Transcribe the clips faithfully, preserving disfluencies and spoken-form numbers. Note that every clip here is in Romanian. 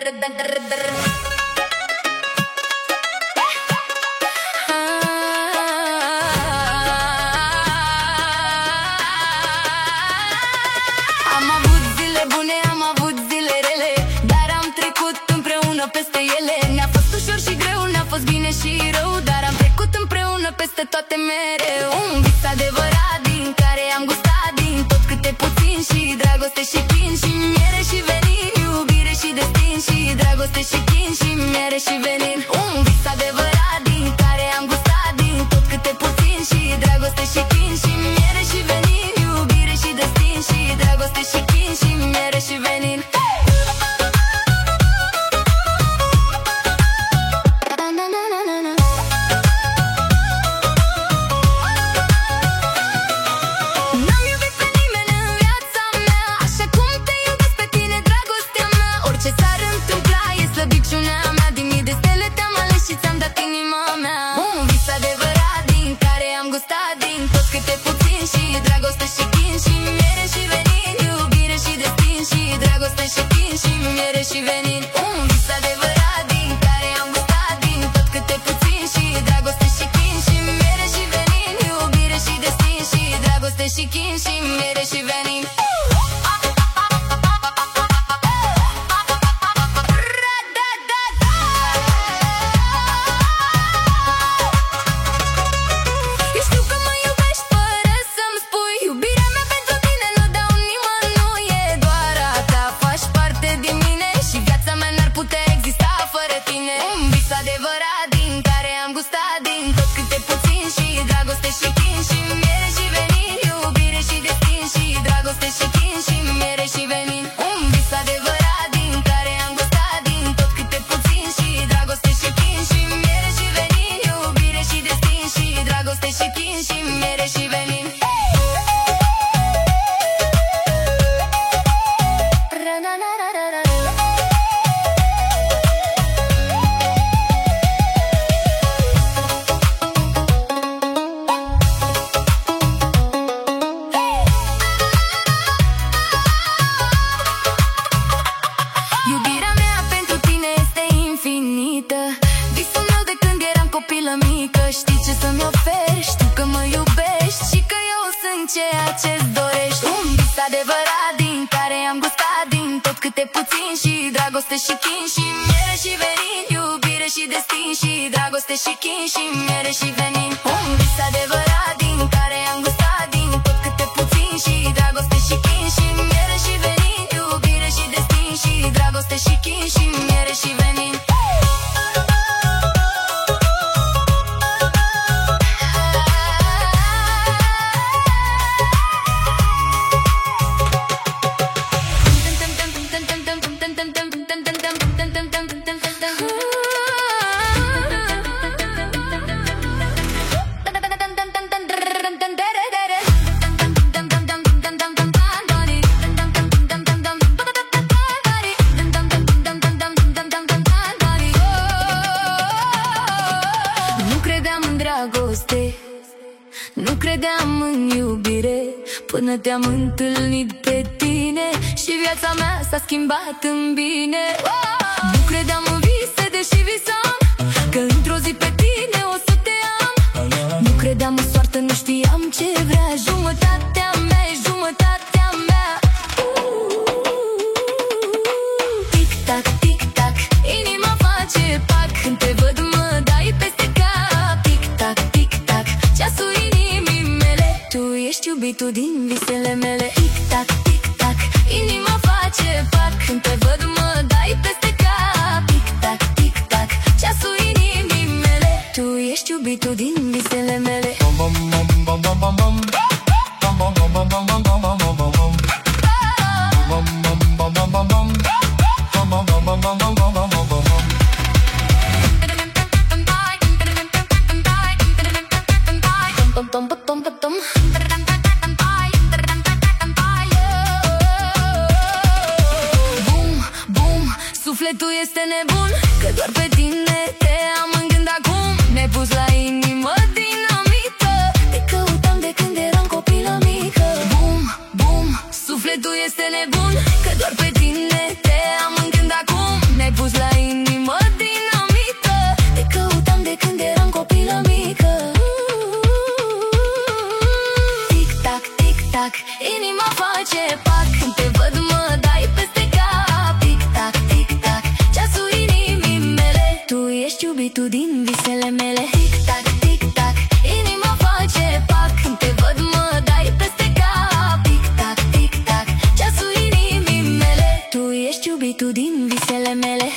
Am avut zile bune, am avut zile rele, dar am trecut împreună peste ele. Ne-a fost ușor și greu, ne-a fost bine și rău, dar am trecut împreună peste toate mereu. Un vis adevărat din care am gustat din tot câte puțin, și dragoste și chin, și miere și venin, iubire și destin, și dragoste și chin, și miere și venin. Un vis adevărat din care am gustat din tot câte puțin, și dragoste și chin, și miere și venin, iubire și destin, și dragoste și chin, și miere și venin. Și chin, și miere și venin. Eu știu că mă iubești fără să-mi spui. Iubirea mea pentru tine nu dau nimănui, e doar a ta, faci parte din mine, și viața mea n-ar putea exista fără tine. Un vis adevărat din care am gustat din tot câte puțin, și dragoste și chin, și miere și venin, și dragoste și chin, și miere și venin. Un vis adevărat din care am gustat din tot câte puțin, și dragoste și chin, și miere și venin, iubire și destin, și dragoste și chin, și miere și venin. Știi ce să-mi oferi, știu că mă iubești și că eu sunt ceea ce-ți dorești. Un vis adevărat din care am gustat din tot câte puțin, și dragoste și chin, și miere și venin, iubire și destin, și dragoste și chin, și miere și venin. Un vis adevărat din care am gustat din tot câte puțin, și dragoste și chin, și miere și venin, iubire și destin, și dragoste și chin, și miere și venin. Nu credeam în iubire până te-am întâlnit pe tine, și viața mea s-a schimbat în bine. Nu credeam în vise, deși visam că într-o zi pe tine o să te am. Nu credeam în soartă, nu știam ce vrea. Jumătatea mea e jumătatea mea. Tic-tac, tic-tac, inima face pac când te văd, mă dai peste cap. Tic-tac, tic-tac, ceasul inimii mele, tu ești iubitul din visele mele. Tic-tac, tic-tac, inima face pac când te văd, mă dai peste cap. Tic-tac, tic-tac, ceasul inimii mele, tu ești iubitul din visele mele. Sufletul este nebun, că doar pe tine te am în gând acum. Ne-ai pus la inimă dinamită, te căutam de când eram copilă mică. Bum, bum, sufletul este nebun, că doar pe tine te am în gând acum. Ne-ai pus tu din visele mele.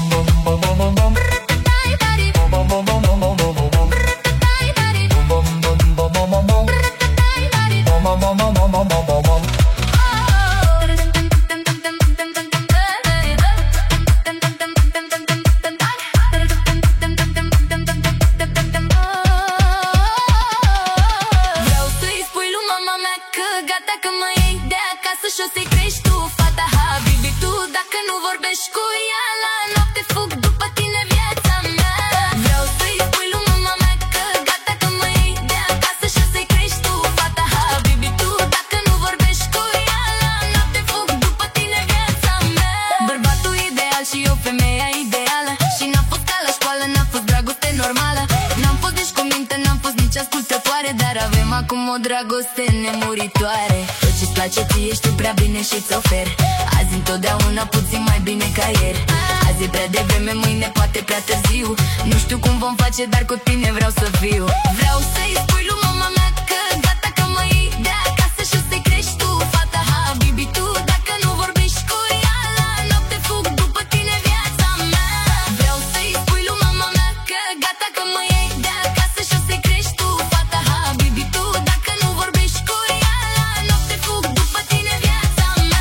Și o să-i crești tu, fata Habibi, tu. Dacă nu vorbești cu ea la noapte, fug după tine viața mea. Vreau să-i spui lui mama mea că gata că mă iei de acasă. Și o să-i crești tu, fata Habibi, tu. Dacă nu vorbești cu ea la noapte, fug după tine viața mea. Bărbatul ideal și eu femeia ideală. Și n-am fost ca la școală, n-am fost dragoste normală. N-am fost nici cu minte, n-am fost nici ascultătoare. Dar avem acum o dragoste nemuritoare. Ce-ți place ție știu prea bine și ți ofer. Azi întotdeauna puțin mai bine ca ieri. Azi e prea devreme, mâine poate prea târziu. Nu știu cum vom face, dar cu tine vreau să fiu. Vreau să-i spui lui mama mea că gata că mă iei de acasă. Și o să-i crești tu, fata Habibi, tu. Dacă nu vorbești cu ea la noapte, fug după tine viața mea. Vreau să-i spui lui mama mea că gata că mă iei de acasă. Și o să-i crești tu, fata Habibi, tu. Dacă nu vorbești cu ea la noapte, fug după tine viața mea.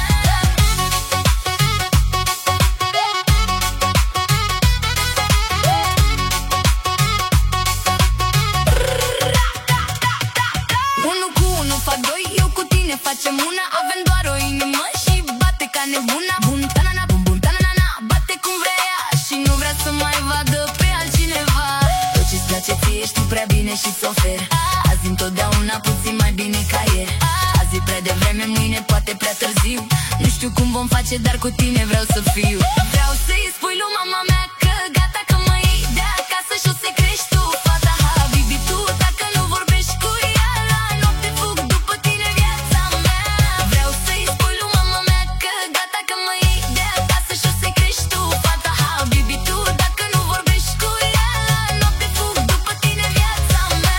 Unu cu unu fac doi, eu cu tine facem una. Avem doar o inimă și bate ca nebuna. Bun tanana, bun bun tanana, bate cum vrea ea. Și nu vrea să mai vadă pe altcineva. Tot ce-ți place ție știu prea bine și ți ofer. Azi întotdeauna puțin mai bine ca ieri. Azi e prea devreme, mâine poate prea târziu. Nu știu cum vom face, dar cu tine vreau să fiu. Vreau să-i spui lui mama mea că gata că mă iei de acasă. Și o să-i crești tu, fata Habibi, tu. Dacă nu vorbești cu ea la noapte, fug după tine viața mea. Vreau să-i spui lui mama mea că gata că mă iei de acasă. Și o să-i crești tu, fata Habibi, tu. Dacă nu vorbești cu ea la noapte, fug după tine viața mea.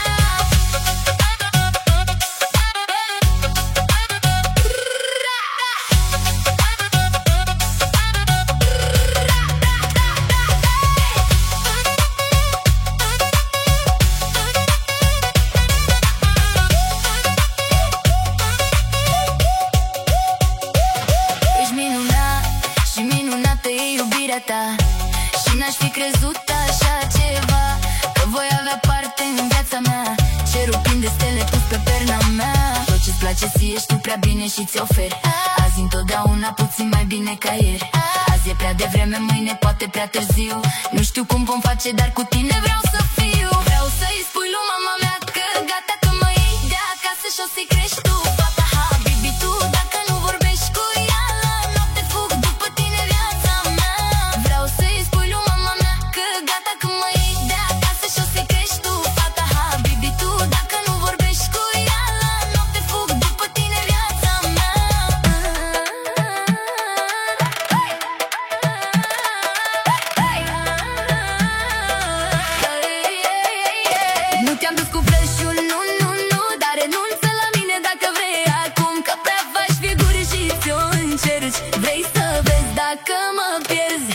Ești minunat și minunată e iubirea ta. Și n-aș fi crezut așa ceva, că voi avea parte în viața mea. Cerul plin de stele pus pe perna mea. Tot ce-ți place ție știu prea bine și ți ofer. Azi întotdeauna puțin mai bine ca ieri. Azi e prea devreme, mâine poate prea târziu. Nu știu cum vom face, dar cu tine vreau să fiu. Vreau să-i spui lui mama mea că gata că mă iei de acasă. Și o să-i crești tu, fata Habibi, tu. Dacă nu vorbești cu ea la noapte, fug după tine viața mea. Vreau să-i spui lui mama mea că gata că mă iei de acasă. Și o să-i crești tu, fata Habibi, tu. Dacă nu vorbești cu ea la noapte, fug după tine viața mea. Nu te-am dus cu prețul, nu, nu, nu. Dar renunță la mine dacă vrei acum. Că prea faci figuri și ți-o încerci. Vrei să vezi dacă mă pierzi.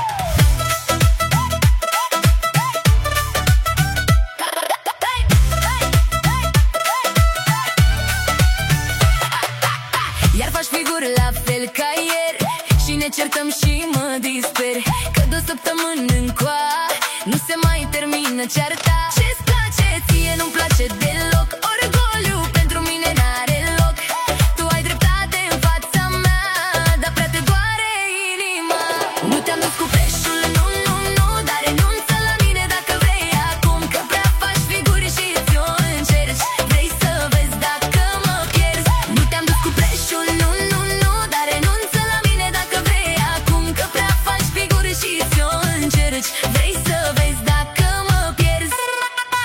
Iar faci figuri la fel ca ieri. Și ne certăm și mă disper. Că de o săptămână încoa nu se mai termină cearta. Ce-ți place ție nu-mi place deloc. Orgoliu pentru mine n-are loc. Tu ai dreptate în fața mea, dar prea te doare inima. Nu te-am dus cu preșul, nu, nu, nu. Dar renunță la mine dacă vrei acum. Că prea faci figuri și ți-o încerci. Vrei să vezi dacă mă pierzi. Nu te-am dus cu preșul, nu, nu, nu. Dar renunță la mine dacă vrei acum. Că prea faci figuri și ți-o încerci. Vrei să vezi dacă mă pierzi.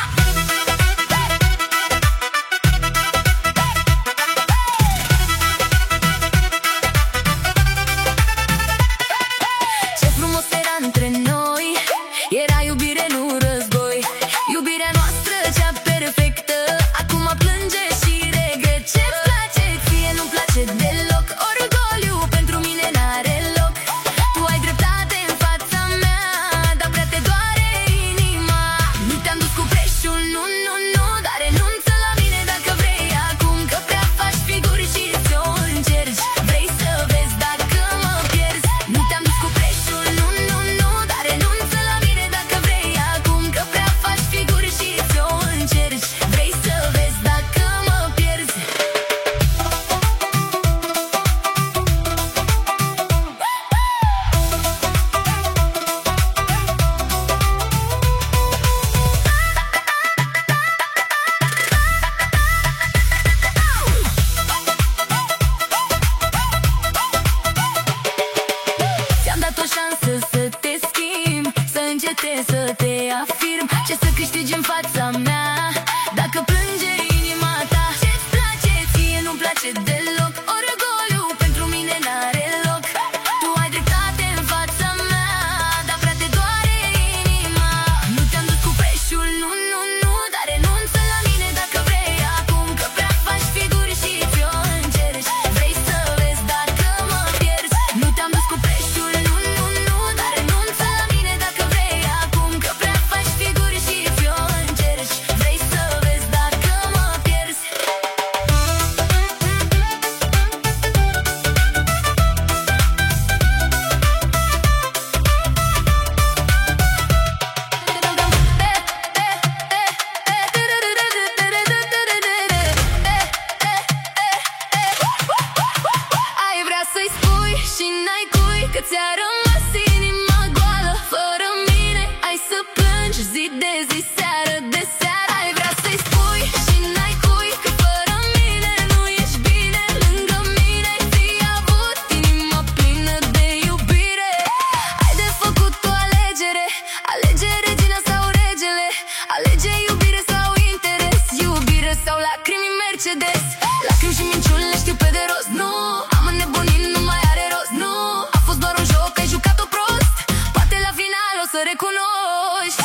că ți-a rămas inima goală. Fără mine ai să plângi zi de zi, seară de seară. Ai vrea să-i spui și n-ai cui că fără mine nu ești bine. Lângă mine fi avut inima plină de iubire. Ai de făcut o alegere, alege regina sau regele. Alege iubire sau interes, iubire sau lacrimi Mercedes. Lacrimi și minciuni le știu pe de rost, nu am înnebunit, nu mai are rost, nu. A fost doar un joc, ai jucat-o prost. Poate la final o să recunoști.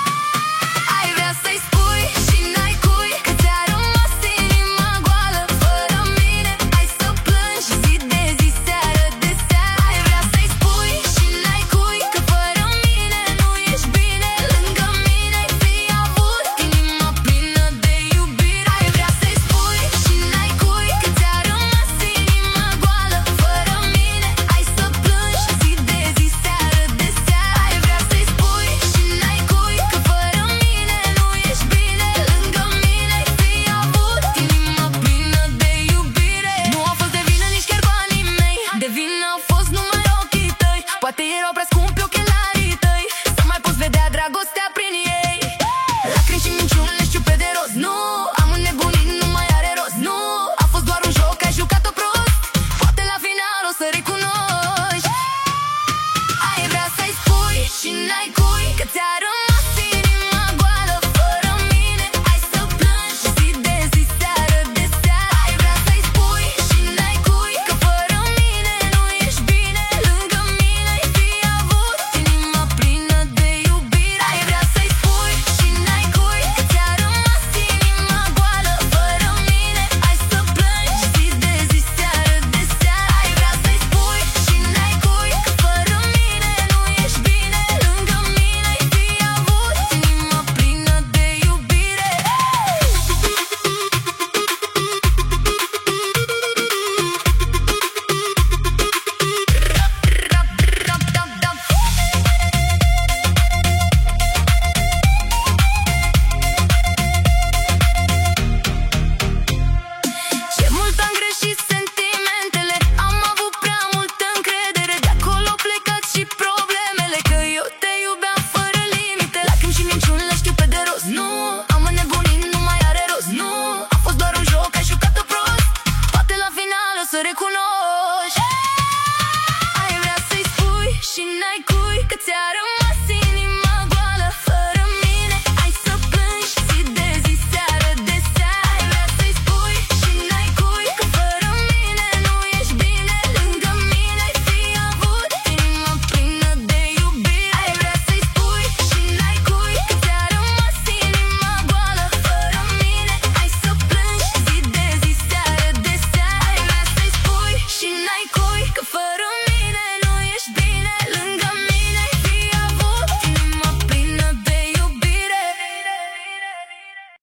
Ai vrea să-i spui și n-ai cui că ți-a rămas inima goală. Fără mine ai să plângi zi de zi, seară de seară. Ai vrea să-i spui și n-ai cui că fără mine nu ești bine. Lângă mine ai fi avut inima plină de iubire. Ai vrea să-i spui și n-ai cui că ți-a rămas inima goală. Fără mine ai să plângi zi de zi, seară de seară. Ai vrea să-i spui și n-ai cui că fără mine nu ești bine. Lângă mine ai fi avut inima plină de iubire. Nu au fost de vină nici chiar banii mei, de vină au fost numai ochii tăi. Poate erau prea scumpi ochelarii tăi, să mai poți vedea dragostea prin ei. Lacrimi și minciuni le știu pe de rost, nu am înnebunit, nu mai are rost, nu. A fost doar un joc, ai jucat-o prost. Poate la final o să recunoști. Ai vrea să-i spui și n-ai cui că ți-a rămas inima goală. Fără mine ai să plângi zi de zi, seară de seară. Ai vrea să-i spui și n-ai cui că fără mine nu ești bine. Lângă mine ai fi avut inima plină de iubire. Ai vrea să-i spui și n-ai cui că ți-a rămas inima goală. Fără mine ai să plângi zi de zi, seară de seară. Ai vrea să-i spui și n-ai cui că fără mine nu ești bine. Lângă mine ai fi avut inima plină de iubire. Ce mult am greșit sentimentele, am avut prea multă încredere. De acolo au plecat și problemele, că eu te iubeam fără limite. Lacrimi și minciuni le știu pe de rost, nu am înnebunit, nu mai are rost, nu. A fost doar un joc, ai jucat-o prost. Poate la final o să recunoști. Ai vrea să-i spui și n-ai cui că ți-a